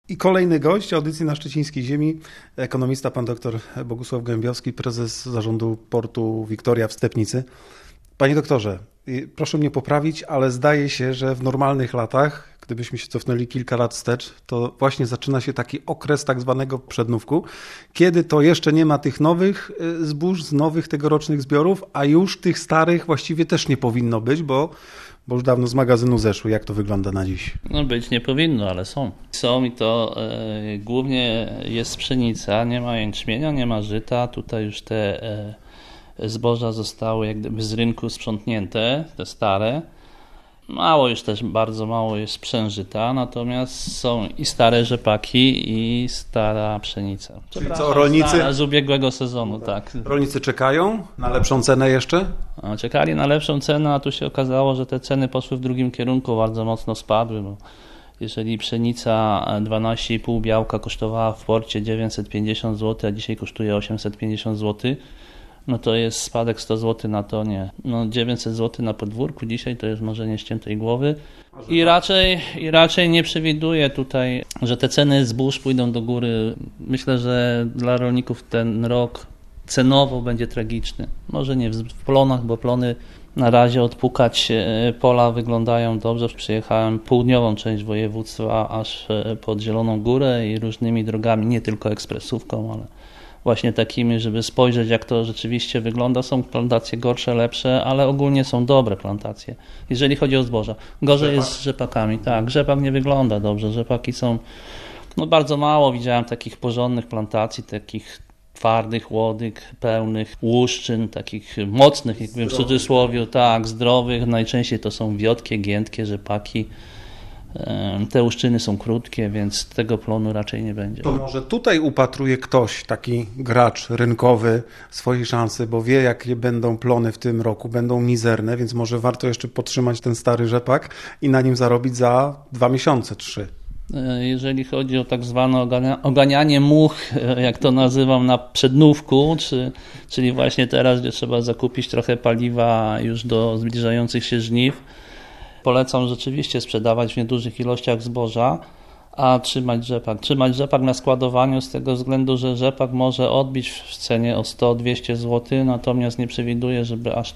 I kolejny gość audycji na Szczecińskiej Ziemi, ekonomista pan dr Bogusław Gołębiowski, prezes zarządu portu Wiktoria w Stepnicy. Panie doktorze, proszę mnie poprawić, ale zdaje się, że w normalnych latach, gdybyśmy się cofnęli kilka lat wstecz, to właśnie zaczyna się taki okres tak zwanego przednówku, kiedy to jeszcze nie ma tych nowych zbóż, z nowych tegorocznych zbiorów, a już tych starych właściwie też nie powinno być, bo już dawno z magazynu zeszły. Jak to wygląda na dziś? No być nie powinno, ale są. Są i to głównie jest pszenica, nie ma jęczmienia, nie ma żyta. Tutaj już te zboża zostały jak gdyby z rynku sprzątnięte, te stare. Mało już też, bardzo mało jest sprzężyta, natomiast są i stare rzepaki, i stara pszenica. Czyli co, rolnicy? Z ubiegłego sezonu, tak. Rolnicy czekają na lepszą cenę jeszcze? Czekali na lepszą cenę, a tu się okazało, że te ceny poszły w drugim kierunku, bardzo mocno spadły, bo jeżeli pszenica 12,5 białka kosztowała w porcie 950 zł, a dzisiaj kosztuje 850 zł, no to jest spadek 100 zł na tonie. No 900 zł na podwórku dzisiaj to jest marzenie ściętej głowy i raczej nie przewiduję tutaj, że te ceny zbóż pójdą do góry. Myślę, że dla rolników ten rok cenowo będzie tragiczny. Może nie w plonach, bo plony na razie odpukać pola wyglądają dobrze. Przyjechałem południową część województwa aż pod Zieloną Górę i różnymi drogami, nie tylko ekspresówką, ale właśnie takimi, żeby spojrzeć, jak to rzeczywiście wygląda. Są plantacje gorsze, lepsze, ale ogólnie są dobre plantacje, jeżeli chodzi o zboża. Gorzej jest z rzepakami. Tak, rzepak nie wygląda dobrze. Rzepaki są, bardzo mało widziałem takich porządnych plantacji, takich twardych, łodyg, pełnych łuszczyn, takich mocnych, jakby w cudzysłowie, tak, zdrowych. Najczęściej to są wiotkie, giętkie rzepaki. Te łuszczyny są krótkie, więc tego plonu raczej nie będzie. To może tutaj upatruje ktoś, taki gracz rynkowy, swojej szansy, bo wie, jakie będą plony w tym roku, będą mizerne, więc może warto jeszcze podtrzymać ten stary rzepak i na nim zarobić za 2 miesiące, 3. Jeżeli chodzi o tak zwane oganianie much, jak to nazywam, na przednówku, czyli właśnie teraz, gdzie trzeba zakupić trochę paliwa już do zbliżających się żniw, polecam rzeczywiście sprzedawać w niedużych ilościach zboża, a trzymać rzepak. Trzymać rzepak na składowaniu z tego względu, że rzepak może odbić w cenie o 100-200 zł, natomiast nie przewiduję, żeby aż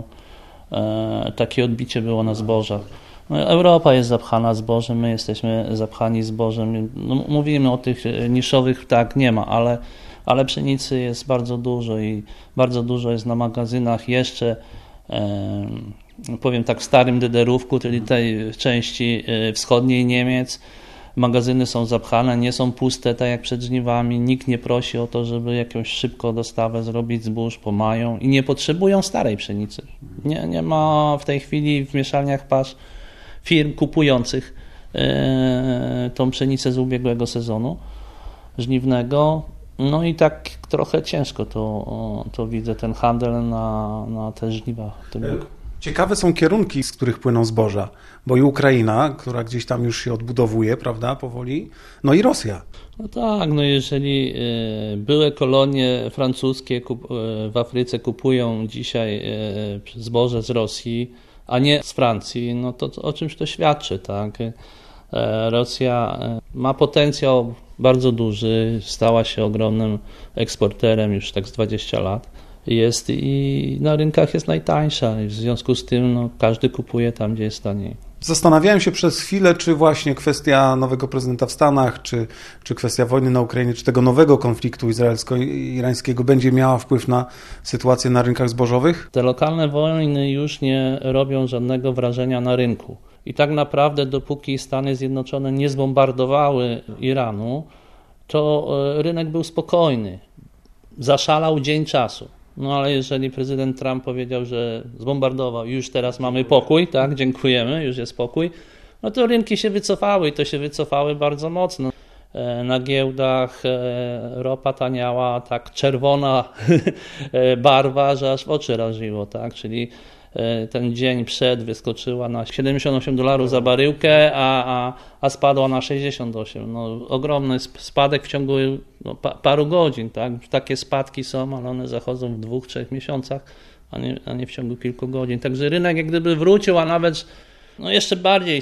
takie odbicie było na zbożach. Europa jest zapchana zbożem, my jesteśmy zapchani zbożem. Mówimy o tych niszowych, tak, nie ma, ale pszenicy jest bardzo dużo i bardzo dużo jest na magazynach jeszcze, powiem tak, w starym Dederówku, czyli tej części wschodniej Niemiec. Magazyny są zapchane, nie są puste, tak jak przed żniwami. Nikt nie prosi o to, żeby jakąś szybko dostawę zrobić zbóż, bo mają i nie potrzebują starej pszenicy. Nie ma w tej chwili w mieszalniach pasz firm kupujących tą pszenicę z ubiegłego sezonu żniwnego. No i tak trochę ciężko to widzę, ten handel na te żniwa w tym roku. Ciekawe są kierunki, z których płyną zboża, bo i Ukraina, która gdzieś tam już się odbudowuje, prawda, powoli, no i Rosja. No tak, jeżeli były kolonie francuskie w Afryce kupują dzisiaj zboże z Rosji, a nie z Francji, no to o czymś to świadczy, tak? Rosja ma potencjał bardzo duży, stała się ogromnym eksporterem już tak z 20 lat. Jest i na rynkach jest najtańsza i w związku z tym każdy kupuje tam, gdzie jest taniej. Zastanawiałem się przez chwilę, czy właśnie kwestia nowego prezydenta w Stanach, czy kwestia wojny na Ukrainie, czy tego nowego konfliktu izraelsko-irańskiego będzie miała wpływ na sytuację na rynkach zbożowych? Te lokalne wojny już nie robią żadnego wrażenia na rynku. I tak naprawdę dopóki Stany Zjednoczone nie zbombardowały Iranu, to rynek był spokojny. Zaszalał dzień czasu. No ale jeżeli prezydent Trump powiedział, że zbombardował, już teraz mamy pokój, tak, dziękujemy, już jest pokój, no to rynki się wycofały i to się wycofały bardzo mocno. Na giełdach ropa taniała, tak czerwona barwa, że aż w oczy raziło, tak, czyli ten dzień przed wyskoczyła na $78 za baryłkę, a spadła na 68. No, ogromny spadek w ciągu paru godzin. Tak? Takie spadki są, ale one zachodzą w 2-3 miesiącach, a nie w ciągu kilku godzin. Także rynek jak gdyby wrócił, a nawet No jeszcze bardziej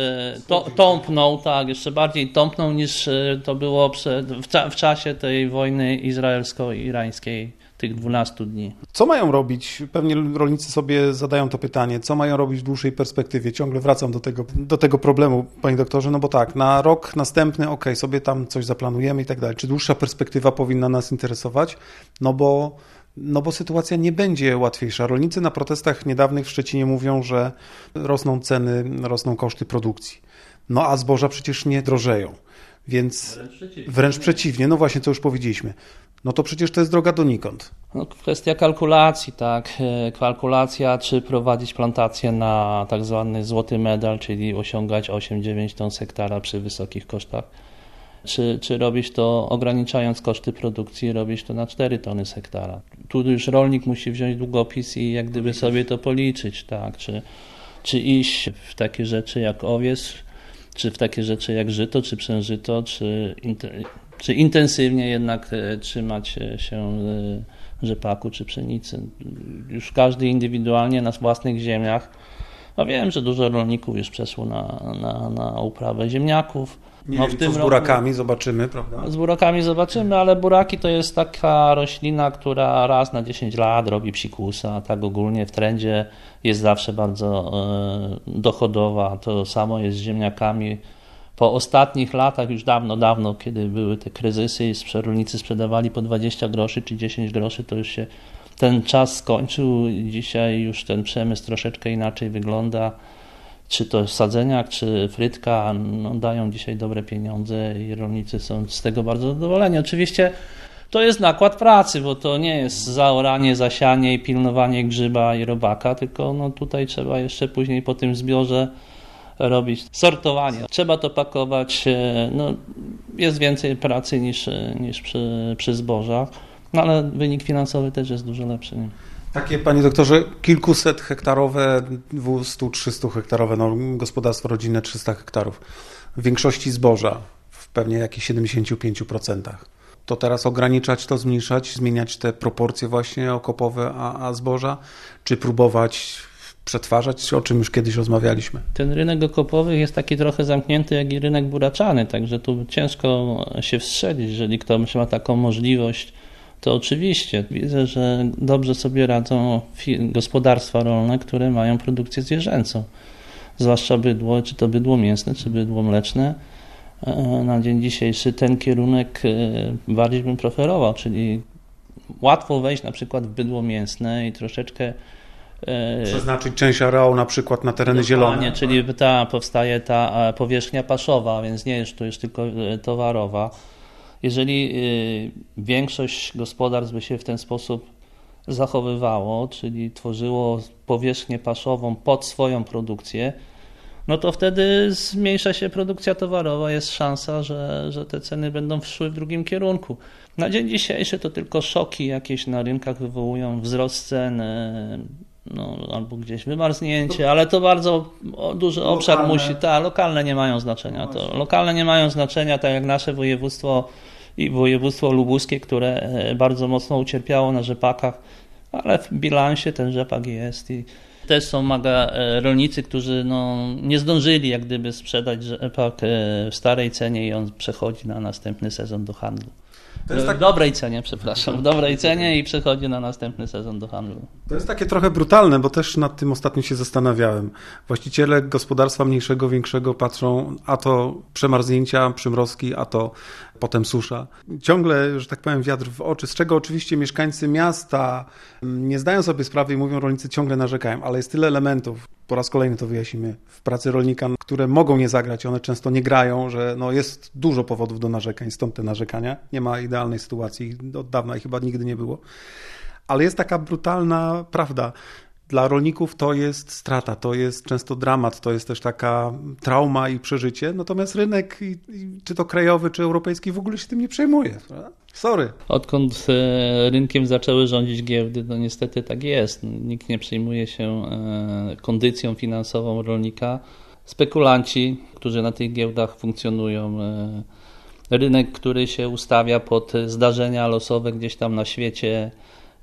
tąpnął, tak, jeszcze bardziej tąpnął niż to było w czasie tej wojny izraelsko-irańskiej, tych 12 dni. Co mają robić? Pewnie rolnicy sobie zadają to pytanie, co mają robić w dłuższej perspektywie? Ciągle wracam do tego problemu, panie doktorze, no bo tak, na rok następny, sobie tam coś zaplanujemy i tak dalej. Czy dłuższa perspektywa powinna nas interesować? No bo sytuacja nie będzie łatwiejsza. Rolnicy na protestach niedawnych w Szczecinie mówią, że rosną ceny, rosną koszty produkcji. No a zboża przecież nie drożeją, więc wręcz przeciwnie, no właśnie, co już powiedzieliśmy. No to przecież to jest droga donikąd. No, kwestia kalkulacji, tak. Kalkulacja, czy prowadzić plantację na tak zwany złoty medal, czyli osiągać 8-9 ton z hektara przy wysokich kosztach. Czy robić to ograniczając koszty produkcji, robić to na 4 tony z hektara. Tu już rolnik musi wziąć długopis i jak gdyby sobie to policzyć, tak. Czy iść w takie rzeczy jak owiec, czy w takie rzeczy jak żyto, czy przężyto, czy intensywnie jednak trzymać się rzepaku czy pszenicy. Już każdy indywidualnie na własnych ziemiach. No wiem, że dużo rolników już przeszło na uprawę ziemniaków. Nie wiem, co z burakami zobaczymy, prawda? Z burakami zobaczymy, ale buraki to jest taka roślina, która raz na 10 lat robi psikusa, a tak ogólnie w trendzie jest zawsze bardzo dochodowa. To samo jest z ziemniakami. Po ostatnich latach, już dawno, kiedy były te kryzysy i rolnicy sprzedawali po 20 groszy czy 10 groszy, to już się ten czas skończył. Dzisiaj już ten przemysł troszeczkę inaczej wygląda. Czy to sadzeniak, czy frytka, no dają dzisiaj dobre pieniądze i rolnicy są z tego bardzo zadowoleni. Oczywiście to jest nakład pracy, bo to nie jest zaoranie, zasianie i pilnowanie grzyba i robaka, tylko no tutaj trzeba jeszcze później po tym zbiorze robić sortowanie. Trzeba to pakować, no jest więcej pracy niż przy zbożach, no ale wynik finansowy też jest dużo lepszy. Nie? Takie, panie doktorze, kilkuset hektarowe, 200-300 hektarowe, no gospodarstwo rodzinne 300 hektarów. W większości zboża, w pewnie jakichś 75%. To teraz ograniczać to, zmniejszać, zmieniać te proporcje właśnie okopowe a zboża, czy próbować przetwarzać, o czym już kiedyś rozmawialiśmy. Ten rynek okopowy jest taki trochę zamknięty jak i rynek buraczany, także tu ciężko się wstrzelić. Jeżeli ktoś ma taką możliwość, to oczywiście widzę, że dobrze sobie radzą gospodarstwa rolne, które mają produkcję zwierzęcą. Zwłaszcza bydło, czy to bydło mięsne, czy bydło mleczne. Na dzień dzisiejszy ten kierunek bardziej bym preferował, czyli łatwo wejść na przykład w bydło mięsne i troszeczkę przeznaczyć część areału na przykład na tereny zielone. Czyli powstaje ta powierzchnia paszowa, więc nie jest to już tylko towarowa. Jeżeli większość gospodarstw by się w ten sposób zachowywało, czyli tworzyło powierzchnię paszową pod swoją produkcję, no to wtedy zmniejsza się produkcja towarowa, jest szansa, że te ceny będą szły w drugim kierunku. Na dzień dzisiejszy to tylko szoki jakieś na rynkach wywołują wzrost cen, no, albo gdzieś wymarznięcie, ale to bardzo duży obszar musi. Lokalne nie mają znaczenia. Lokalne nie mają znaczenia, tak jak nasze województwo i województwo lubuskie, które bardzo mocno ucierpiało na rzepakach, ale w bilansie ten rzepak jest i też są rolnicy, którzy nie zdążyli jak gdyby sprzedać rzepak w starej cenie i on przechodzi na następny sezon do handlu. W dobrej cenie i przechodzi na następny sezon do handlu. To jest takie trochę brutalne, bo też nad tym ostatnio się zastanawiałem. Właściciele gospodarstwa mniejszego, większego patrzą, a to przemarznięcia, przymrozki, a to potem susza. Ciągle, że tak powiem, wiatr w oczy, z czego oczywiście mieszkańcy miasta nie zdają sobie sprawy i mówią, rolnicy ciągle narzekają, ale jest tyle elementów, po raz kolejny to wyjaśnimy, w pracy rolnika, które mogą nie zagrać, one często nie grają, że jest dużo powodów do narzekań, stąd te narzekania. Nie ma idealnej sytuacji, od dawna i chyba nigdy nie było. Ale jest taka brutalna prawda. Dla rolników to jest strata, to jest często dramat, to jest też taka trauma i przeżycie, natomiast rynek, czy to krajowy, czy europejski, w ogóle się tym nie przejmuje. Prawda? Sorry. Odkąd rynkiem zaczęły rządzić giełdy, no niestety tak jest. Nikt nie przejmuje się kondycją finansową rolnika. Spekulanci, którzy na tych giełdach funkcjonują, rynek, który się ustawia pod zdarzenia losowe gdzieś tam na świecie,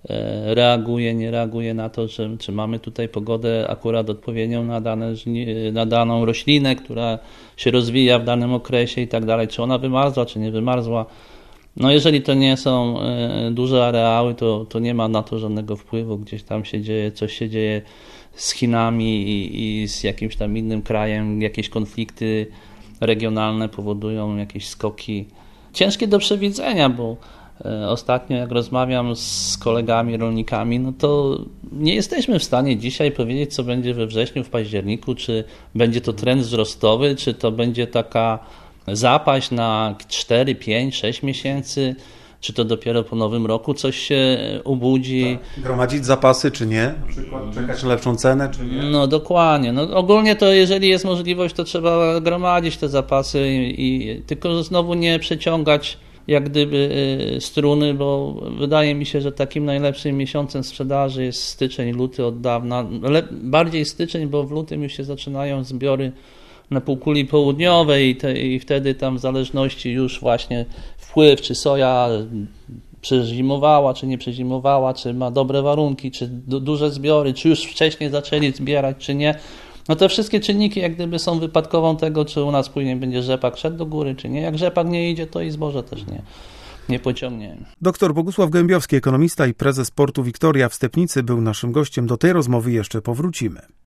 reaguje, nie reaguje na to, czy mamy tutaj pogodę akurat odpowiednią na daną roślinę, która się rozwija w danym okresie i tak dalej, czy ona wymarzła, czy nie wymarzła. No jeżeli to nie są duże areały, to nie ma na to żadnego wpływu. Gdzieś tam się dzieje, coś się dzieje z Chinami i z jakimś tam innym krajem, jakieś konflikty regionalne powodują jakieś skoki. Ciężkie do przewidzenia, bo ostatnio jak rozmawiam z kolegami rolnikami, no to nie jesteśmy w stanie dzisiaj powiedzieć, co będzie we wrześniu, w październiku, czy będzie to trend wzrostowy, czy to będzie taka zapaść na 4, 5, 6 miesięcy, czy to dopiero po nowym roku coś się ubudzi. Tak. Gromadzić zapasy, czy nie? Na przykład czekać na lepszą cenę, czy nie? No dokładnie. No, ogólnie to jeżeli jest możliwość, to trzeba gromadzić te zapasy i tylko znowu nie przeciągać jak gdyby struny, bo wydaje mi się, że takim najlepszym miesiącem sprzedaży jest styczeń, luty od dawna. Bardziej styczeń, bo w lutym już się zaczynają zbiory na półkuli południowej i wtedy tam w zależności już właśnie wpływ, czy soja przezimowała, czy nie przezimowała, czy ma dobre warunki, czy duże zbiory, czy już wcześniej zaczęli zbierać, czy nie. No te wszystkie czynniki jak gdyby są wypadkową tego, czy u nas później będzie rzepak szedł do góry, czy nie. Jak rzepak nie idzie, to i zboże też nie pociągnie. Doktor Bogusław Gębiowski, ekonomista i prezes portu Wiktoria w Stepnicy, był naszym gościem. Do tej rozmowy jeszcze powrócimy.